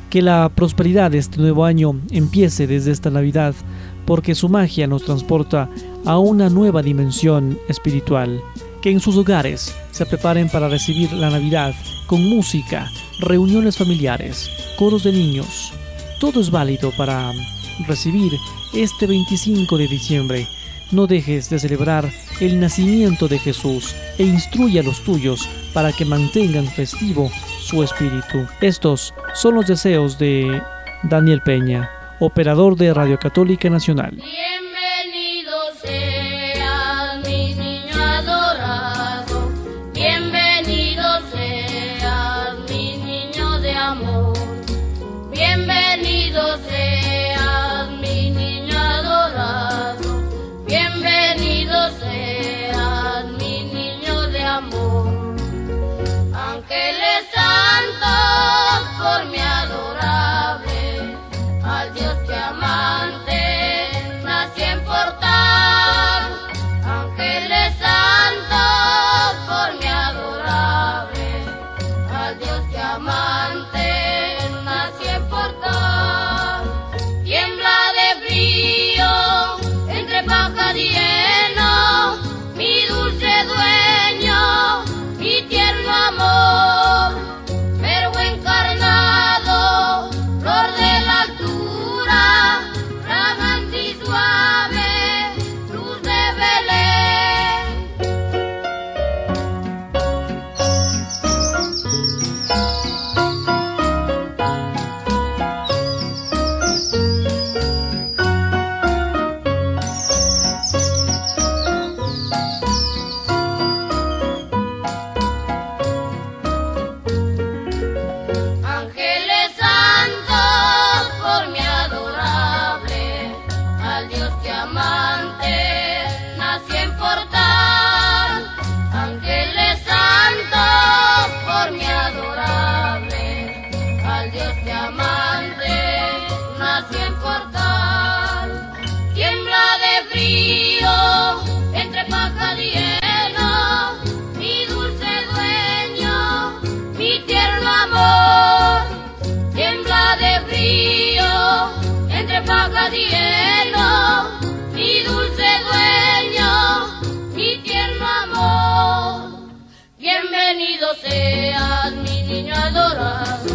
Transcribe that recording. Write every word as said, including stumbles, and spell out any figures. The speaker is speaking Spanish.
Que la prosperidad de este nuevo año empiece desde esta Navidad, porque su magia nos transporta a una nueva dimensión espiritual. Que en sus hogares se preparen para recibir la Navidad con música, reuniones familiares, coros de niños. Todo es válido para recibir este veinticinco de diciembre. No dejes de celebrar el nacimiento de Jesús e instruye a los tuyos para que mantengan festivo su espíritu. Estos son los deseos de Daniel Peña, operador de Radio Católica Nacional. Bienvenido seas, mi niño adorado, bienvenido seas, mi niño de amor, bienvenido seas, mi niño adorado, bienvenido seas, mi niño de amor. Ángeles santos, por mi adorable, al Dios que amante nací en portal. Ángeles santos, por mi adorable, al Dios que amante nací en portal. Tiembla de frío entre pajas y heno, mi dulce dueño, mi tierno amor, verbo encarnado, flor de la altura, fragante y suave, luz de Ángeles santos, por mi adorable, al Dios que amante nací en portal. Ángeles santos, por mi adorable, al Dios que amante nací en portal. Tiembla de frío entre pajas y heno, mi dulce dueño, mi tierno amor. Tiembla de frío entre pajas y heno, mi dulce dueño, mi tierno amor. Bienvenido seas, mi niño adorado,